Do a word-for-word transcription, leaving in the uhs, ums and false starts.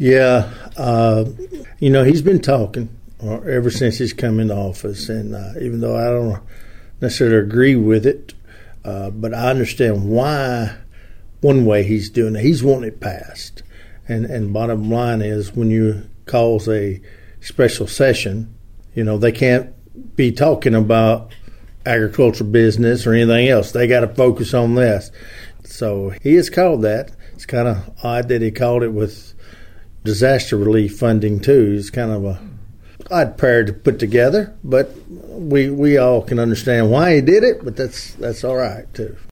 Yeah, uh, you know, he's been talking uh, ever since he's come into office, and uh, even though I don't necessarily agree with it, uh, but I understand why. One way he's doing it, he's wanting it passed, and and bottom line is when you cause a special session, you know they can't be talking about agricultural business or anything else. They got to focus on this. So he has called that. It's kind of odd that he called it with disaster relief funding too. It's kind of a odd pair to put together, but we we all can understand why he did it. But that's that's all right too.